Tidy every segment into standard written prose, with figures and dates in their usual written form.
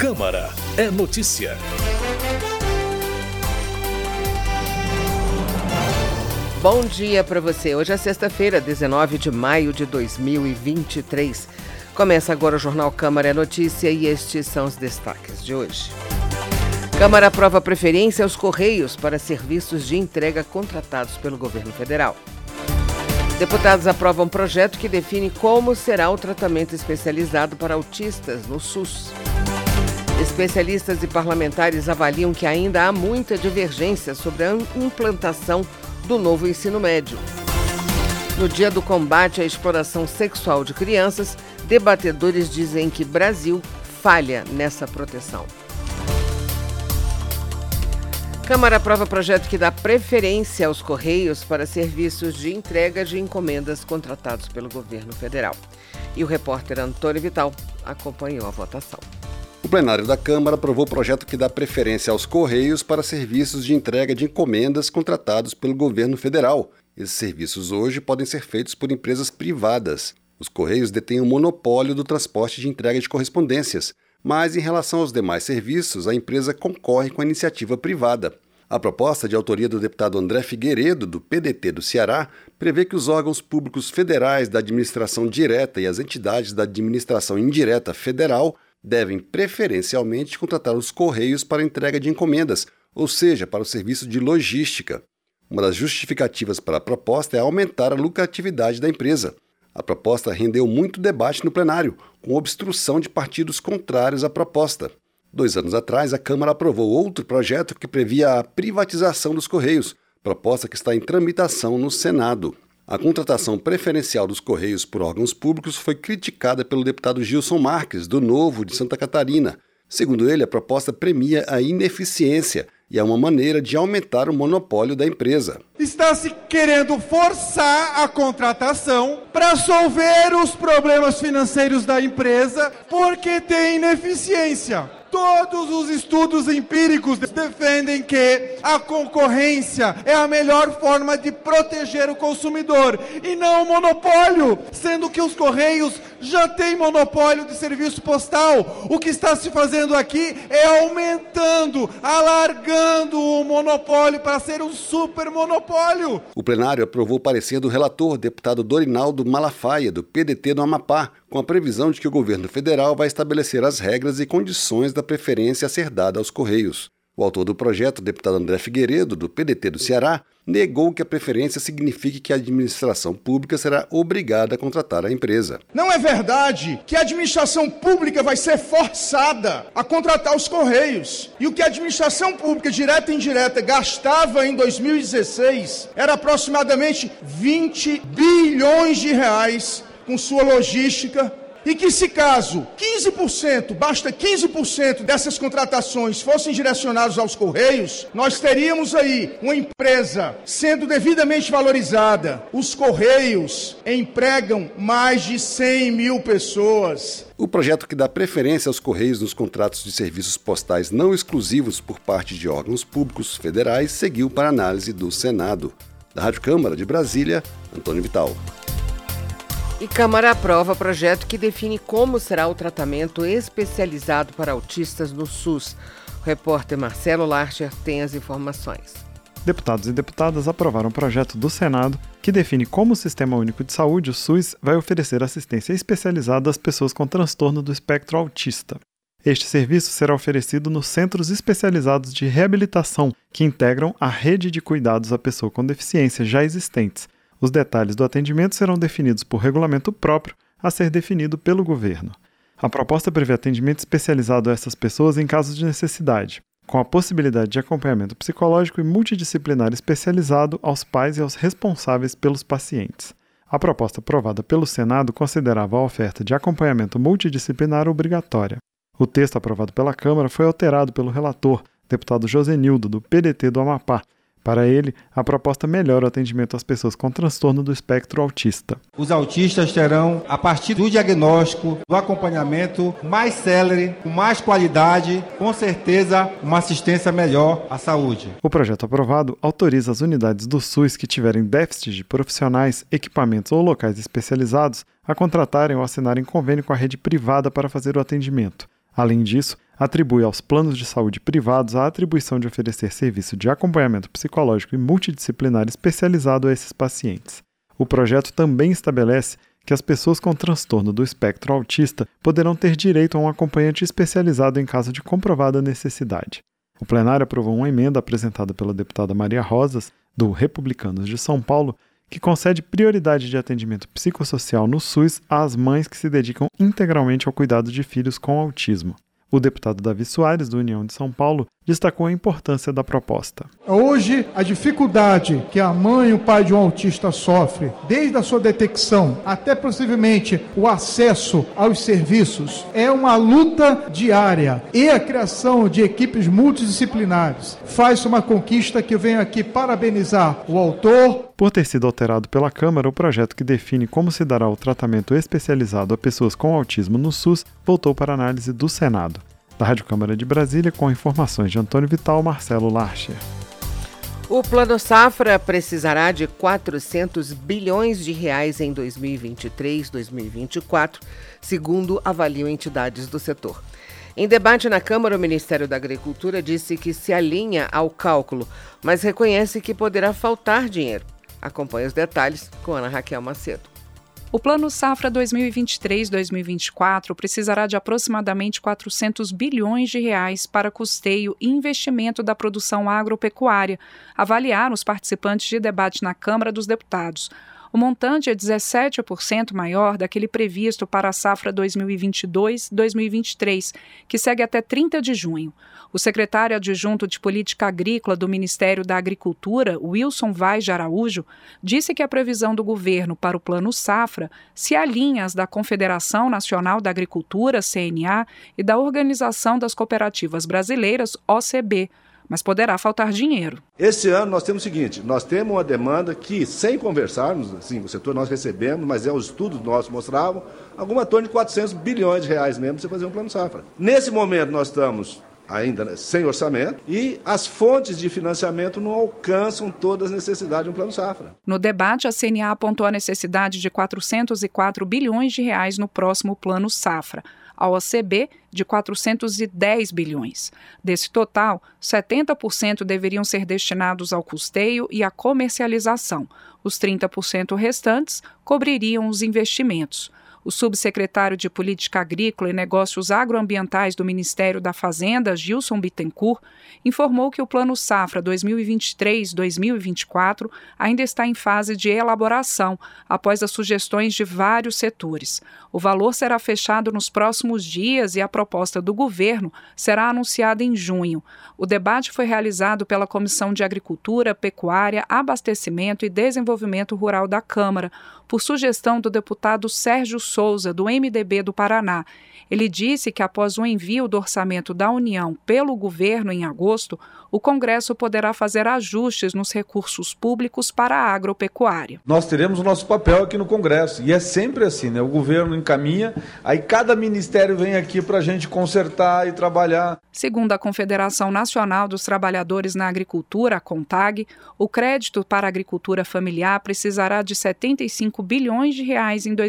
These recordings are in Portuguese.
Câmara é notícia. Bom dia para você. Hoje é sexta-feira, 19 de maio de 2023. Começa agora o Jornal Câmara é Notícia e estes são os destaques de hoje. Câmara aprova preferência aos Correios para serviços de entrega contratados pelo governo federal. Deputados aprovam projeto que define como será o tratamento especializado para autistas no SUS. Especialistas e parlamentares avaliam que ainda há muita divergência sobre a implantação do novo ensino médio. No dia do combate à exploração sexual de crianças, debatedores dizem que Brasil falha nessa proteção. Câmara aprova projeto que dá preferência aos Correios para serviços de entrega de encomendas contratados pelo governo federal. E o repórter Antônio Vital acompanhou a votação. O plenário da Câmara aprovou o projeto que dá preferência aos Correios para serviços de entrega de encomendas contratados pelo governo federal. Esses serviços hoje podem ser feitos por empresas privadas. Os Correios detêm o monopólio do transporte de entrega de correspondências, mas em relação aos demais serviços, a empresa concorre com a iniciativa privada. A proposta, de autoria do deputado André Figueiredo, do PDT do Ceará, prevê que os órgãos públicos federais da administração direta e as entidades da administração indireta federal devem preferencialmente contratar os Correios para entrega de encomendas, ou seja, para o serviço de logística. Uma das justificativas para a proposta é aumentar a lucratividade da empresa. A proposta rendeu muito debate no plenário, com obstrução de partidos contrários à proposta. 2 anos atrás, a Câmara aprovou outro projeto que previa a privatização dos Correios, proposta que está em tramitação no Senado. A contratação preferencial dos Correios por órgãos públicos foi criticada pelo deputado Gilson Marques, do Novo de Santa Catarina. Segundo ele, a proposta premia a ineficiência e é uma maneira de aumentar o monopólio da empresa. Está se querendo forçar a contratação para solver os problemas financeiros da empresa porque tem ineficiência. Todos os estudos empíricos defendem que a concorrência é a melhor forma de proteger o consumidor e não o monopólio, sendo que os Correios já têm monopólio de serviço postal. O que está se fazendo aqui é aumentando, alargando o monopólio para ser um super monopólio. O plenário aprovou o parecer do relator, deputado Dorinaldo Malafaia, do PDT do Amapá, com a previsão de que o governo federal vai estabelecer as regras e condições da preferência a ser dada aos Correios. O autor do projeto, o deputado André Figueiredo, do PDT do Ceará, negou que a preferência signifique que a administração pública será obrigada a contratar a empresa. Não é verdade que a administração pública vai ser forçada a contratar os Correios. E o que a administração pública, direta e indireta, gastava em 2016 era aproximadamente 20 bilhões de reais com sua logística, e que se caso 15% dessas contratações fossem direcionadas aos Correios, nós teríamos aí uma empresa sendo devidamente valorizada. Os Correios empregam mais de 100 mil pessoas. O projeto que dá preferência aos Correios nos contratos de serviços postais não exclusivos por parte de órgãos públicos federais seguiu para análise do Senado. Da Rádio Câmara de Brasília, Antônio Vital. E Câmara aprova projeto que define como será o tratamento especializado para autistas no SUS. O repórter Marcelo Larcher tem as informações. Deputados e deputadas aprovaram um projeto do Senado que define como o Sistema Único de Saúde, o SUS, vai oferecer assistência especializada às pessoas com transtorno do espectro autista. Este serviço será oferecido nos centros especializados de reabilitação, que integram a rede de cuidados à pessoa com deficiência já existentes. Os detalhes do atendimento serão definidos por regulamento próprio a ser definido pelo governo. A proposta prevê atendimento especializado a essas pessoas em casos de necessidade, com a possibilidade de acompanhamento psicológico e multidisciplinar especializado aos pais e aos responsáveis pelos pacientes. A proposta aprovada pelo Senado considerava a oferta de acompanhamento multidisciplinar obrigatória. O texto aprovado pela Câmara foi alterado pelo relator, deputado Josenildo, do PDT do Amapá. Para ele, a proposta melhora o atendimento às pessoas com transtorno do espectro autista. Os autistas terão, a partir do diagnóstico, do acompanhamento mais célere, com mais qualidade, com certeza uma assistência melhor à saúde. O projeto aprovado autoriza as unidades do SUS que tiverem déficit de profissionais, equipamentos ou locais especializados a contratarem ou assinarem convênio com a rede privada para fazer o atendimento. Além disso, atribui aos planos de saúde privados a atribuição de oferecer serviço de acompanhamento psicológico e multidisciplinar especializado a esses pacientes. O projeto também estabelece que as pessoas com transtorno do espectro autista poderão ter direito a um acompanhante especializado em caso de comprovada necessidade. O plenário aprovou uma emenda apresentada pela deputada Maria Rosas, do Republicanos de São Paulo, que concede prioridade de atendimento psicossocial no SUS às mães que se dedicam integralmente ao cuidado de filhos com autismo. O deputado Davi Soares, do União de São Paulo, destacou a importância da proposta. Hoje, a dificuldade que a mãe e o pai de um autista sofre, desde a sua detecção até possivelmente o acesso aos serviços, é uma luta diária. E a criação de equipes multidisciplinares faz uma conquista que eu venho aqui parabenizar o autor. Por ter sido alterado pela Câmara, o projeto que define como se dará o tratamento especializado a pessoas com autismo no SUS voltou para análise do Senado. Da Rádio Câmara de Brasília, com informações de Antônio Vital, Marcelo Larcher. O Plano Safra precisará de 400 bilhões de reais em 2023-2024, segundo avaliam entidades do setor. Em debate na Câmara, o Ministério da Agricultura disse que se alinha ao cálculo, mas reconhece que poderá faltar dinheiro. Acompanhe os detalhes com Ana Raquel Macedo. O Plano Safra 2023-2024 precisará de aproximadamente 400 bilhões de reais para custeio e investimento da produção agropecuária, avaliaram os participantes de debate na Câmara dos Deputados. O montante é 17% maior daquele previsto para a safra 2022-2023, que segue até 30 de junho. O secretário adjunto de Política Agrícola do Ministério da Agricultura, Wilson Vaz de Araújo, disse que a previsão do governo para o Plano Safra se alinha às da Confederação Nacional da Agricultura, CNA, e da Organização das Cooperativas Brasileiras, OCB, mas poderá faltar dinheiro. Esse ano nós temos o seguinte, nós temos uma demanda que, sem conversarmos, assim, o setor nós recebemos, mas os estudos nossos mostravam, alguma torno de 400 bilhões de reais mesmo para você fazer um Plano Safra. Nesse momento nós estamos ainda sem orçamento e as fontes de financiamento não alcançam todas as necessidades de um Plano Safra. No debate, a CNA apontou a necessidade de 404 bilhões de reais no próximo Plano Safra. A OCB, de 410 bilhões. Desse total, 70% deveriam ser destinados ao custeio e à comercialização. Os 30% restantes cobririam os investimentos. O subsecretário de Política Agrícola e Negócios Agroambientais do Ministério da Fazenda, Gilson Bittencourt, informou que o Plano Safra 2023-2024 ainda está em fase de elaboração, após as sugestões de vários setores. O valor será fechado nos próximos dias e a proposta do governo será anunciada em junho. O debate foi realizado pela Comissão de Agricultura, Pecuária, Abastecimento e Desenvolvimento Rural da Câmara, por sugestão do deputado Sérgio Souza, do MDB do Paraná. Ele disse que após o envio do orçamento da União pelo governo em agosto, o Congresso poderá fazer ajustes nos recursos públicos para a agropecuária. Nós teremos o nosso papel aqui no Congresso, e é sempre assim, né? O governo encaminha, aí cada ministério vem aqui para a gente consertar e trabalhar. Segundo a Confederação Nacional dos Trabalhadores na Agricultura, a CONTAG, o crédito para a agricultura familiar precisará de 75 bilhões de reais em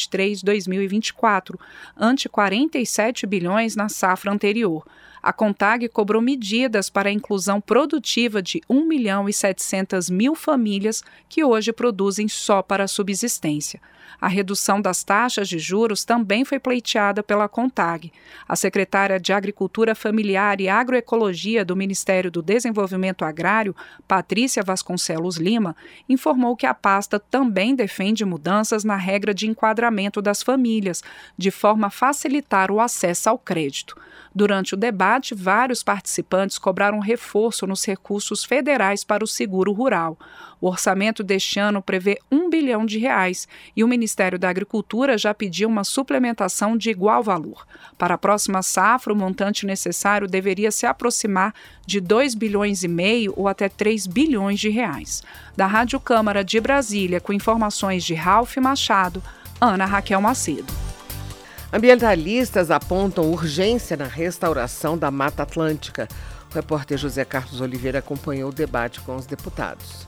2023-2024, ante 47 bilhões na safra anterior. A CONTAG cobrou medidas para a inclusão produtiva de 1.700.000 famílias que hoje produzem só para a subsistência. A redução das taxas de juros também foi pleiteada pela CONTAG. A secretária de Agricultura Familiar e Agroecologia do Ministério do Desenvolvimento Agrário, Patrícia Vasconcelos Lima, informou que a pasta também defende mudanças na regra de enquadramento das famílias, de forma a facilitar o acesso ao crédito. Durante o debate, vários participantes cobraram reforço nos recursos federais para o seguro rural. O orçamento deste ano prevê R$1 bilhão e o Ministério da Agricultura já pediu uma suplementação de igual valor. Para a próxima safra, o montante necessário deveria se aproximar de R$2,5 bilhões ou até R$3 bilhões. Da Rádio Câmara de Brasília, com informações de Ralph Machado, Ana Raquel Macedo. Ambientalistas apontam urgência na restauração da Mata Atlântica. O repórter José Carlos Oliveira acompanhou o debate com os deputados.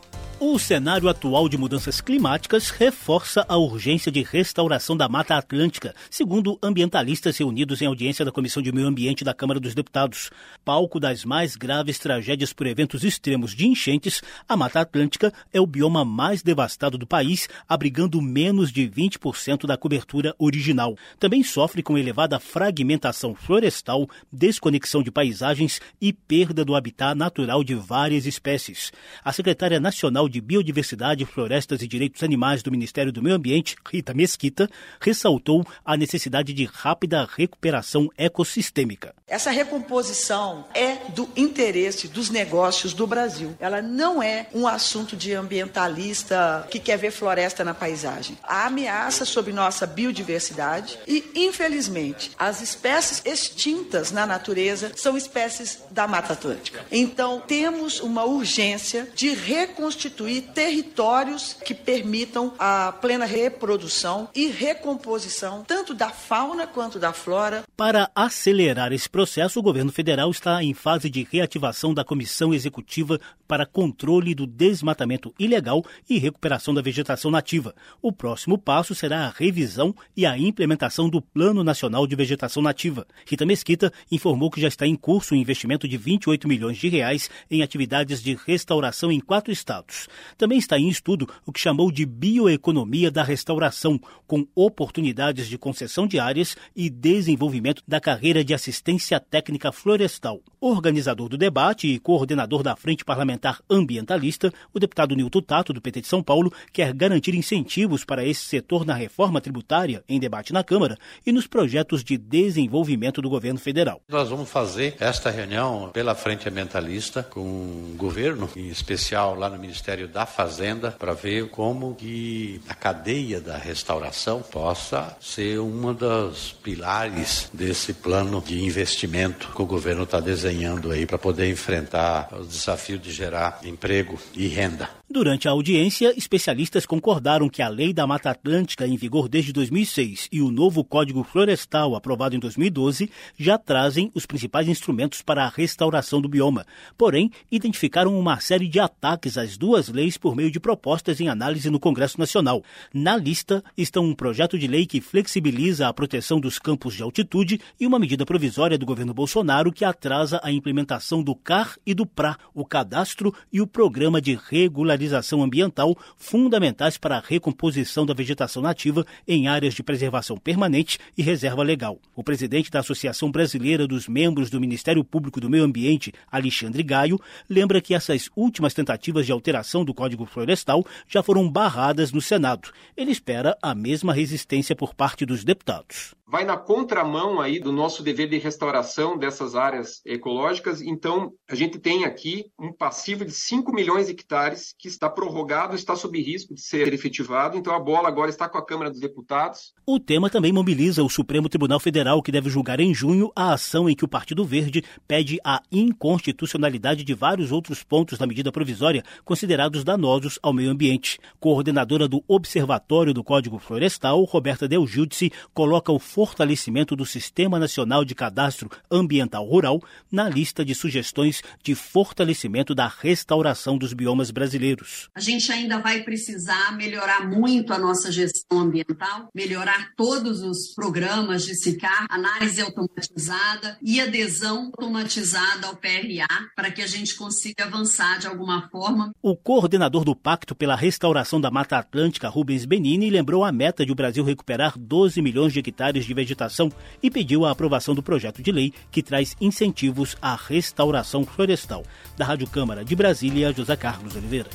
O cenário atual de mudanças climáticas reforça a urgência de restauração da Mata Atlântica, segundo ambientalistas reunidos em audiência da Comissão de Meio Ambiente da Câmara dos Deputados. Palco das mais graves tragédias por eventos extremos de enchentes, a Mata Atlântica é o bioma mais devastado do país, abrigando menos de 20% da cobertura original. Também sofre com elevada fragmentação florestal, desconexão de paisagens e perda do habitat natural de várias espécies. A secretária nacional de Biodiversidade, Florestas e Direitos Animais do Ministério do Meio Ambiente, Rita Mesquita, ressaltou a necessidade de rápida recuperação ecossistêmica. Essa recomposição é do interesse dos negócios do Brasil. Ela não é um assunto de ambientalista que quer ver floresta na paisagem. Há ameaça sobre nossa biodiversidade e, infelizmente, as espécies extintas na natureza são espécies da Mata Atlântica. Então, temos uma urgência de reconstituir territórios que permitam a plena reprodução e recomposição tanto da fauna quanto da flora. Para acelerar esse processo, o governo federal está em fase de reativação da Comissão Executiva para Controle do Desmatamento Ilegal e Recuperação da Vegetação Nativa. O próximo passo será a revisão e a implementação do Plano Nacional de Vegetação Nativa. Rita Mesquita informou que já está em curso um investimento de R$28 milhões em atividades de restauração em 4 estados. Também está em estudo o que chamou de bioeconomia da restauração, com oportunidades de concessão de áreas e desenvolvimento da carreira de assistência técnica florestal. Organizador do debate e coordenador da Frente Parlamentar Ambientalista, o deputado Nilton Tato, do PT de São Paulo, quer garantir incentivos para esse setor na reforma tributária em debate na Câmara e nos projetos de desenvolvimento do governo federal. Nós vamos fazer esta reunião pela Frente Ambientalista com o governo, em especial lá no Ministério da Fazenda, para ver como que a cadeia da restauração possa ser uma dos pilares desse plano de investimento que o governo está desenhando aí para poder enfrentar o desafio de gerar emprego e renda. Durante a audiência, especialistas concordaram que a Lei da Mata Atlântica, em vigor desde 2006, e o novo Código Florestal, aprovado em 2012, já trazem os principais instrumentos para a restauração do bioma. Porém, identificaram uma série de ataques às duas leis por meio de propostas em análise no Congresso Nacional. Na lista estão um projeto de lei que flexibiliza a proteção dos campos de altitude e uma medida provisória do governo Bolsonaro que atrasa a implementação do CAR e do PRA, o Cadastro e o Programa de Regularização Ambiental, fundamentais para a recomposição da vegetação nativa em áreas de preservação permanente e reserva legal. O presidente da Associação Brasileira dos Membros do Ministério Público do Meio Ambiente, Alexandre Gaio, lembra que essas últimas tentativas de alteração do Código Florestal já foram barradas no Senado. Ele espera a mesma resistência por parte dos deputados. Vai na contramão aí do nosso dever de restauração dessas áreas ecológicas. Então, a gente tem aqui um passivo de 5 milhões de hectares que está prorrogado, está sob risco de ser efetivado. Então, a bola agora está com a Câmara dos Deputados. O tema também mobiliza o Supremo Tribunal Federal, que deve julgar em junho a ação em que o Partido Verde pede a inconstitucionalidade de vários outros pontos da medida provisória considerados danosos ao meio ambiente. Coordenadora do Observatório do Código Florestal, Roberta Del Giudice, coloca o fortalecimento do Sistema Nacional de Cadastro Ambiental Rural na lista de sugestões de fortalecimento da restauração dos biomas brasileiros. A gente ainda vai precisar melhorar muito a nossa gestão ambiental, melhorar todos os programas de SICAR, análise automatizada e adesão automatizada ao PRA, para que a gente consiga avançar de alguma forma. O coordenador do Pacto pela Restauração da Mata Atlântica, Rubens Benini, lembrou a meta de o Brasil recuperar 12 milhões de hectares de vegetação e pediu a aprovação do projeto de lei que traz incentivos à restauração florestal. Da Rádio Câmara de Brasília, José Carlos Oliveira.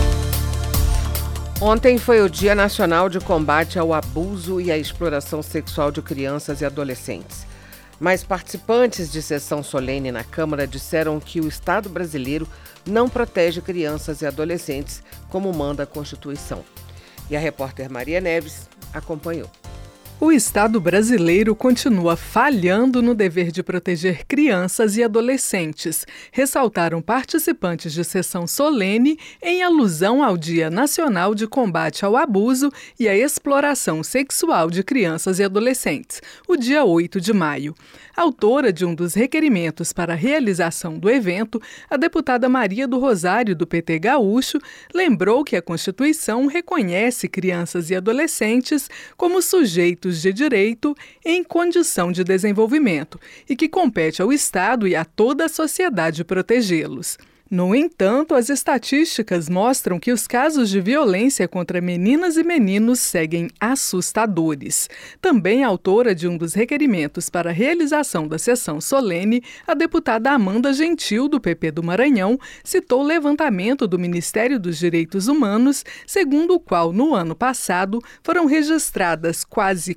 Ontem foi o Dia Nacional de Combate ao Abuso e à Exploração Sexual de Crianças e Adolescentes. Mas participantes de sessão solene na Câmara disseram que o Estado brasileiro não protege crianças e adolescentes como manda a Constituição. E a repórter Maria Neves acompanhou. O Estado brasileiro continua falhando no dever de proteger crianças e adolescentes, ressaltaram participantes de sessão solene em alusão ao Dia Nacional de Combate ao Abuso e à Exploração Sexual de Crianças e Adolescentes, o dia 8 de maio. Autora de um dos requerimentos para a realização do evento, a deputada Maria do Rosário, do PT Gaúcho, lembrou que a Constituição reconhece crianças e adolescentes como sujeitos de direito em condição de desenvolvimento e que compete ao Estado e a toda a sociedade protegê-los. No entanto, as estatísticas mostram que os casos de violência contra meninas e meninos seguem assustadores. Também autora de um dos requerimentos para a realização da sessão solene, a deputada Amanda Gentil, do PP do Maranhão, citou o levantamento do Ministério dos Direitos Humanos, segundo o qual, no ano passado, foram registradas quase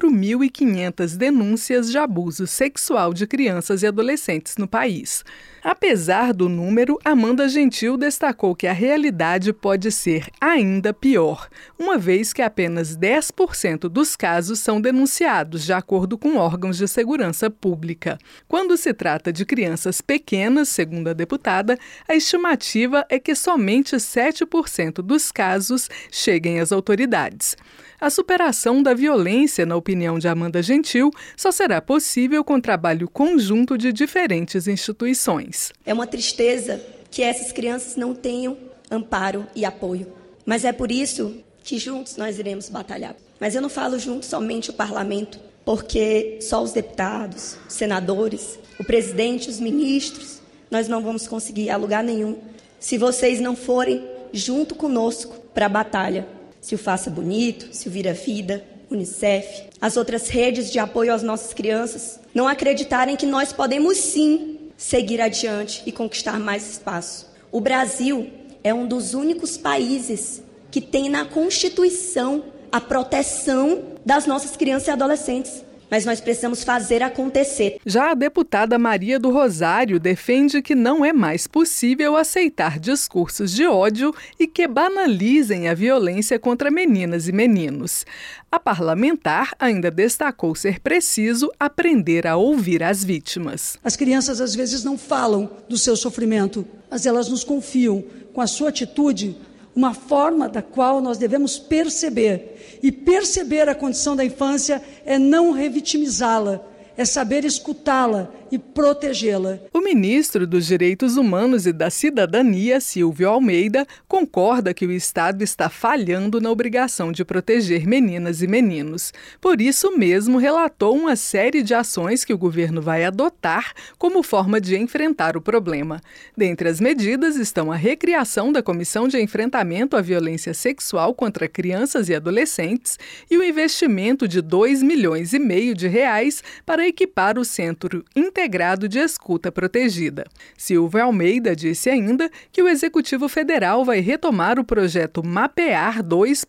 4.500 denúncias de abuso sexual de crianças e adolescentes no país. Apesar do número, Amanda Gentil destacou que a realidade pode ser ainda pior, uma vez que apenas 10% dos casos são denunciados, de acordo com órgãos de segurança pública. Quando se trata de crianças pequenas, segundo a deputada, a estimativa é que somente 7% dos casos cheguem às autoridades. A superação da violência, na opinião de Amanda Gentil, só será possível com trabalho conjunto de diferentes instituições. É uma tristeza que essas crianças não tenham amparo e apoio, mas é por isso que juntos nós iremos batalhar. Mas eu não falo juntos somente o parlamento, porque só os deputados, os senadores, o presidente, os ministros, nós não vamos conseguir a lugar nenhum se vocês não forem junto conosco para a batalha. Se o Faça Bonito, se o Vira Vida, Unicef, as outras redes de apoio às nossas crianças, não acreditarem que nós podemos sim seguir adiante e conquistar mais espaço. O Brasil é um dos únicos países que tem na Constituição a proteção das nossas crianças e adolescentes. Mas nós precisamos fazer acontecer. Já a deputada Maria do Rosário defende que não é mais possível aceitar discursos de ódio e que banalizem a violência contra meninas e meninos. A parlamentar ainda destacou ser preciso aprender a ouvir as vítimas. As crianças às vezes não falam do seu sofrimento, mas elas nos confiam com a sua atitude, uma forma da qual nós devemos perceber. E perceber a condição da infância é não revitimizá-la, é saber escutá-la e protegê-la. O ministro dos Direitos Humanos e da Cidadania, Silvio Almeida, concorda que o Estado está falhando na obrigação de proteger meninas e meninos. Por isso mesmo, relatou uma série de ações que o governo vai adotar como forma de enfrentar o problema. Dentre as medidas estão a recriação da Comissão de Enfrentamento à Violência Sexual contra Crianças e Adolescentes e o investimento de R$2,5 milhões para equipar o Centro Integrado de Escuta Protegida. Silvio Almeida disse ainda que o Executivo Federal vai retomar o projeto Mapear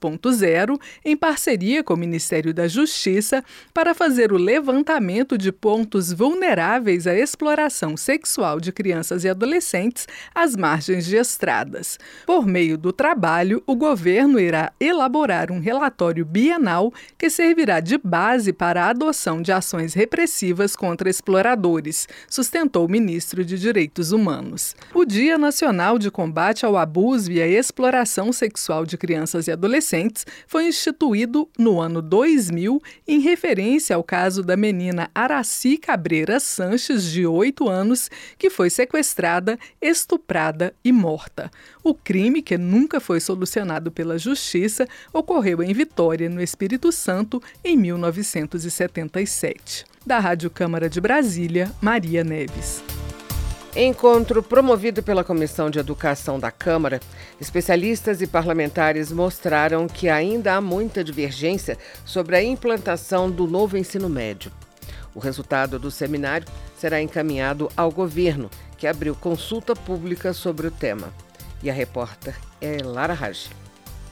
2.0 em parceria com o Ministério da Justiça para fazer o levantamento de pontos vulneráveis à exploração sexual de crianças e adolescentes às margens de estradas. Por meio do trabalho, o governo irá elaborar um relatório bienal que servirá de base para a adoção de ações repressivas contra exploradores, sustentou o ministro de Direitos Humanos. O Dia Nacional de Combate ao Abuso e à Exploração Sexual de Crianças e Adolescentes foi instituído no ano 2000 em referência ao caso da menina Aracy Cabreira Sanches, de 8 anos, que foi sequestrada, estuprada e morta. O crime, que nunca foi solucionado pela Justiça, ocorreu em Vitória, no Espírito Santo, em 1977. Da Rádio Câmara de Brasília, Maria Neves. Encontro promovido pela Comissão de Educação da Câmara, especialistas e parlamentares mostraram que ainda há muita divergência sobre a implantação do novo ensino médio. O resultado do seminário será encaminhado ao governo, que abriu consulta pública sobre o tema. E a repórter é Lara Raj.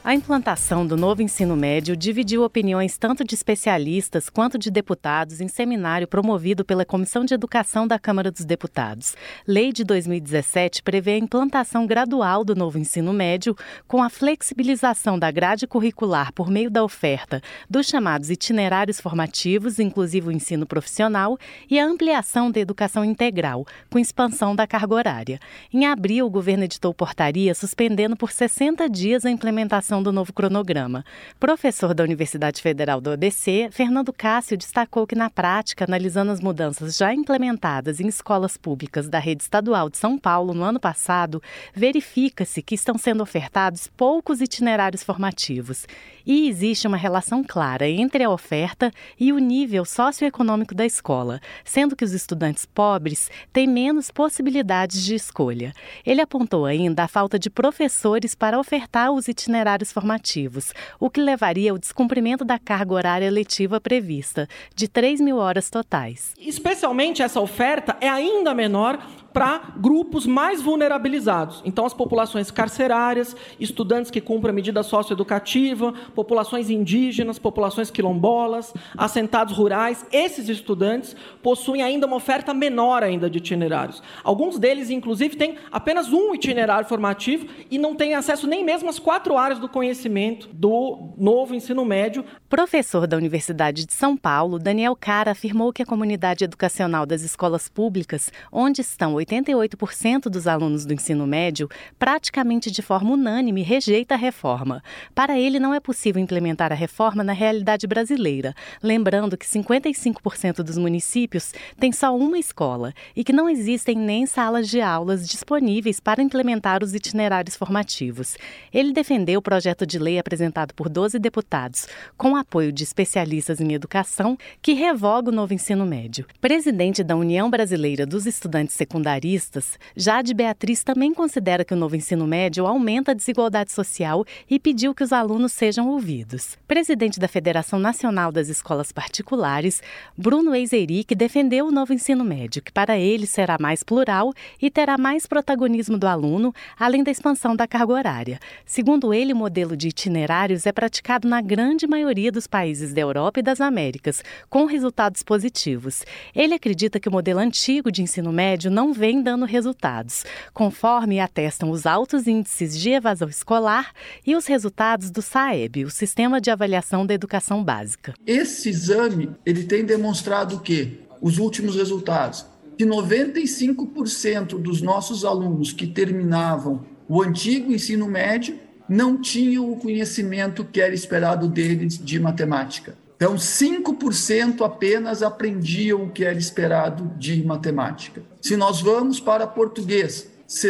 A implantação do novo ensino médio dividiu opiniões tanto de especialistas quanto de deputados em seminário promovido pela Comissão de Educação da Câmara dos Deputados. Lei de 2017 prevê a implantação gradual do novo ensino médio, com a flexibilização da grade curricular por meio da oferta dos chamados itinerários formativos, inclusive o ensino profissional, e a ampliação da educação integral, com expansão da carga horária. Em abril, o governo editou portaria suspendendo por 60 dias a implementação do novo cronograma. Professor da Universidade Federal do ABC, Fernando Cássio destacou que, na prática, analisando as mudanças já implementadas em escolas públicas da rede estadual de São Paulo no ano passado, verifica-se que estão sendo ofertados poucos itinerários formativos. E existe uma relação clara entre a oferta e o nível socioeconômico da escola, sendo que os estudantes pobres têm menos possibilidades de escolha. Ele apontou ainda a falta de professores para ofertar os itinerários formativos, o que levaria ao descumprimento da carga horária letiva prevista, de 3.000 horas totais. Especialmente essa oferta é ainda menor para grupos mais vulnerabilizados. Então, as populações carcerárias, estudantes que cumprem a medida socioeducativa, populações indígenas, populações quilombolas, assentados rurais, esses estudantes possuem ainda uma oferta menor ainda de itinerários. Alguns deles, inclusive, têm apenas um itinerário formativo e não têm acesso nem mesmo às 4 áreas do conhecimento do novo ensino médio. Professor da Universidade de São Paulo, Daniel Cara afirmou que a comunidade educacional das escolas públicas, onde estão 88% dos alunos do ensino médio, praticamente de forma unânime, rejeita a reforma. Para ele, não é possível implementar a reforma na realidade brasileira, lembrando que 55% dos municípios têm só uma escola e que não existem nem salas de aulas disponíveis para implementar os itinerários formativos. Ele defendeu o projeto de lei apresentado por 12 deputados, com apoio de especialistas em educação, que revoga o novo ensino médio. Presidente da União Brasileira dos Estudantes Secundaristas, Jade Beatriz também considera que o novo ensino médio aumenta a desigualdade social e pediu que os alunos sejam ouvidos. Presidente da Federação Nacional das Escolas Particulares, Bruno Eiseric defendeu o novo ensino médio, que para ele será mais plural e terá mais protagonismo do aluno, além da expansão da carga horária. Segundo ele, o modelo de itinerários é praticado na grande maioria dos países da Europa e das Américas, com resultados positivos. Ele acredita que o modelo antigo de ensino médio não vem dando resultados, conforme atestam os altos índices de evasão escolar e os resultados do SAEB, o Sistema de Avaliação da Educação Básica. Esse exame ele tem demonstrado que os últimos resultados, que 95% dos nossos alunos que terminavam o antigo ensino médio não tinham o conhecimento que era esperado deles de matemática. Então, 5% apenas aprendiam o que era esperado de matemática. Se nós vamos para português,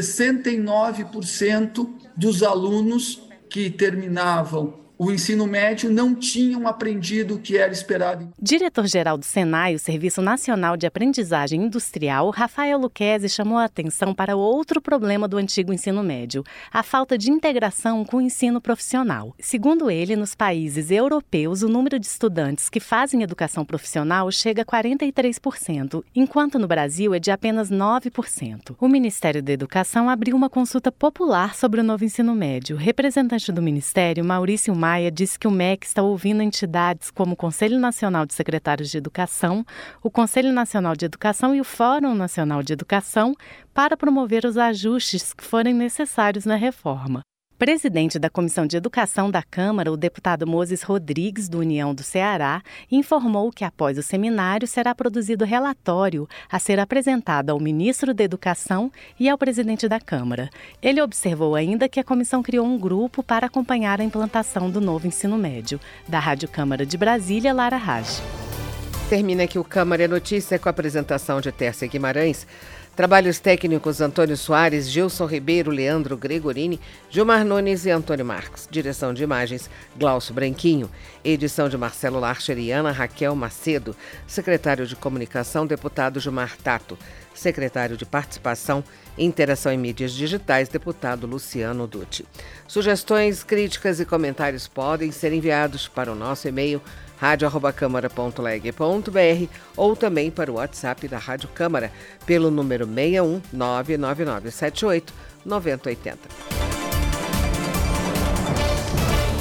69% dos alunos que terminavam o ensino médio não tinham aprendido o que era esperado. Diretor-geral do SENAI, o Serviço Nacional de Aprendizagem Industrial, Rafael Lucchesi, chamou a atenção para outro problema do antigo ensino médio, a falta de integração com o ensino profissional. Segundo ele, nos países europeus, o número de estudantes que fazem educação profissional chega a 43%, enquanto no Brasil é de apenas 9%. O Ministério da Educação abriu uma consulta popular sobre o novo ensino médio. O representante do Ministério, Maurício Maia, disse que o MEC está ouvindo entidades como o Conselho Nacional de Secretários de Educação, o Conselho Nacional de Educação e o Fórum Nacional de Educação para promover os ajustes que forem necessários na reforma. Presidente da Comissão de Educação da Câmara, o deputado Moses Rodrigues, do União do Ceará, informou que após o seminário será produzido relatório a ser apresentado ao ministro da Educação e ao presidente da Câmara. Ele observou ainda que a comissão criou um grupo para acompanhar a implantação do novo ensino médio. Da Rádio Câmara de Brasília, Lara Raj. Termina aqui o Câmara é Notícia com a apresentação de Tércia Guimarães. Trabalhos técnicos Antônio Soares, Gilson Ribeiro, Leandro Gregorini, Gilmar Nunes e Antônio Marcos. Direção de imagens, Glaucio Branquinho. Edição de Marcelo Larcher e Ana Raquel Macedo. Secretário de Comunicação, deputado Gilmar Tato. Secretário de Participação e Interação em Mídias Digitais, deputado Luciano Dutti. Sugestões, críticas e comentários podem ser enviados para o nosso e-mail radio@câmara.leg.br ou também para o WhatsApp da Rádio Câmara pelo número 61 99978 9080.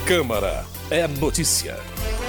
Câmara é notícia.